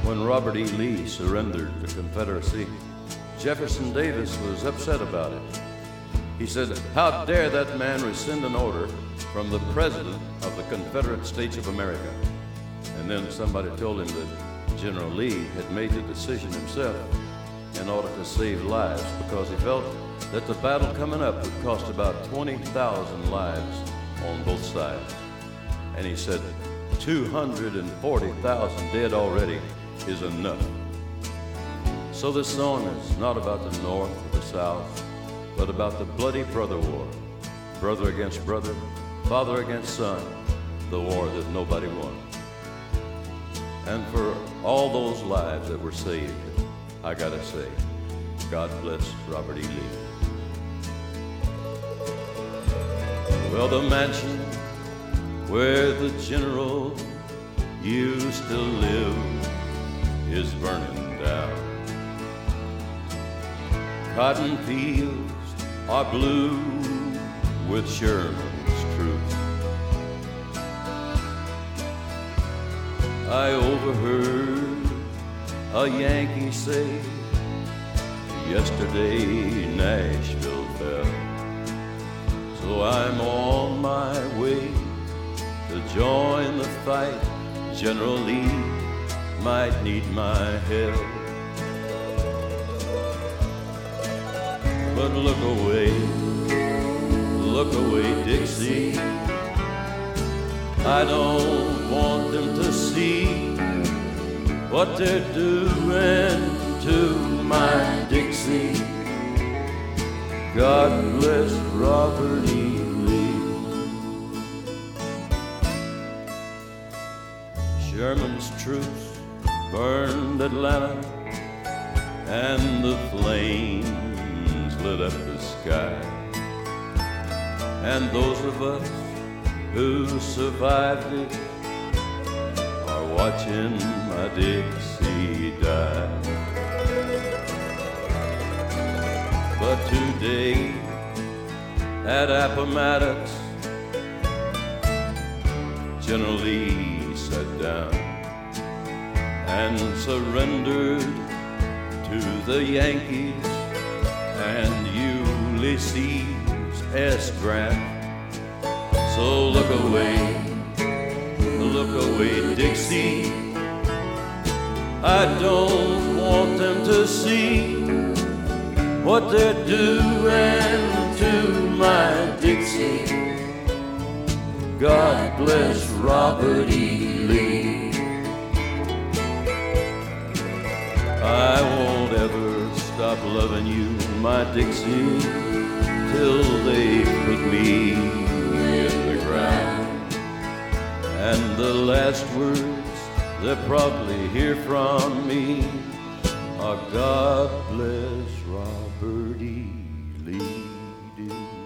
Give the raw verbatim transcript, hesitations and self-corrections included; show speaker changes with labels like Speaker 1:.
Speaker 1: when Robert E. Lee surrendered the Confederacy, Jefferson Davis was upset about it. He said, "How dare that man rescind an order from the President of the Confederate States of America?" And then somebody told him that General Lee had made the decision himself in order to save lives, because he felt that the battle coming up would cost about twenty thousand lives on both sides. And he said, two hundred forty thousand dead already is enough. So this song is not about the North or the South, but about the bloody brother war. Brother against brother, father against son, the war that nobody won. And for all those lives that were saved, I gotta say, God bless Robert E. Lee. Well, the mansion where the general used to live is burning down. Cotton fields are blue with Sherman's troops. I overheard a Yankee say, yesterday Nashville fell. So I'm on my way to join the fight. General Lee might need my help. But look away, look away, Dixie. I don't want them to see what they're doing to my Dixie. God bless Robert E. Lee. Sherman's troops burned Atlanta, and the flames lit up the sky. And those of us who survived it are watching my Dixie die. But today at Appomattox, General Lee sat down and surrendered to the Yankees and Ulysses S. Grant. So look away, look away, Dixie. I don't want them to see what they're doing to my Dixie. God bless Robert E. Lee. I won't ever stop loving you, my Dixie, till they put me in the ground. And the last words they'll probably hear from me are, God bless Robert E. Lee.